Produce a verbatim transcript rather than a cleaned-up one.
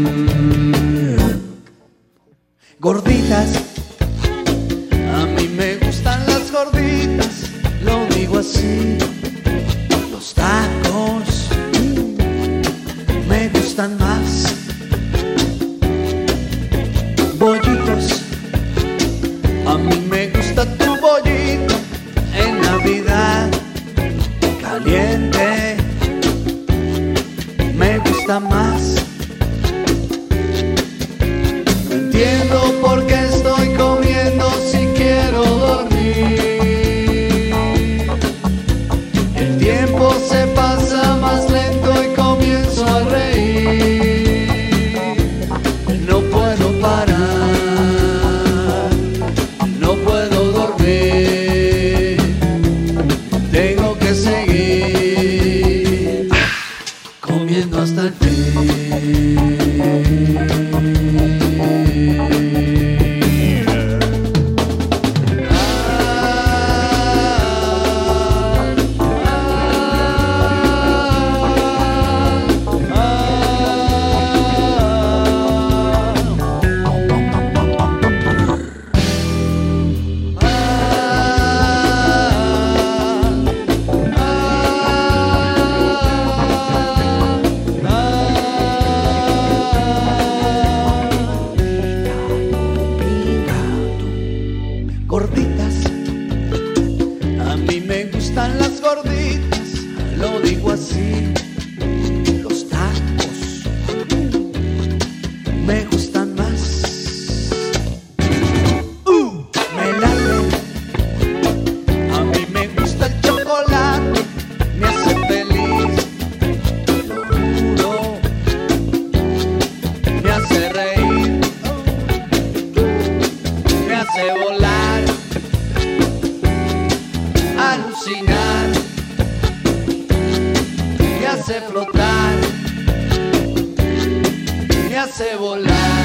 Gorditas, a mí me gustan las gorditas, lo digo así. Los tacos me gustan más. Bollitos, a mí me gusta tu bollito en Navidad. Caliente, me gusta más. No entiendo por qué estoy comiendo si quiero dormir. El tiempo se pasa más lento y comienzo a reír. No puedo parar, no puedo dormir. Tengo que seguir comiendo hasta el fin. Gorditas, a mí me gustan las gorditas, lo digo así. Los tacos me gustan más. Uh, me late, a mí me gusta el chocolate, me hace feliz, lo juro, me hace reír, me hace volar, alucinar, me hace flotar, me hace volar.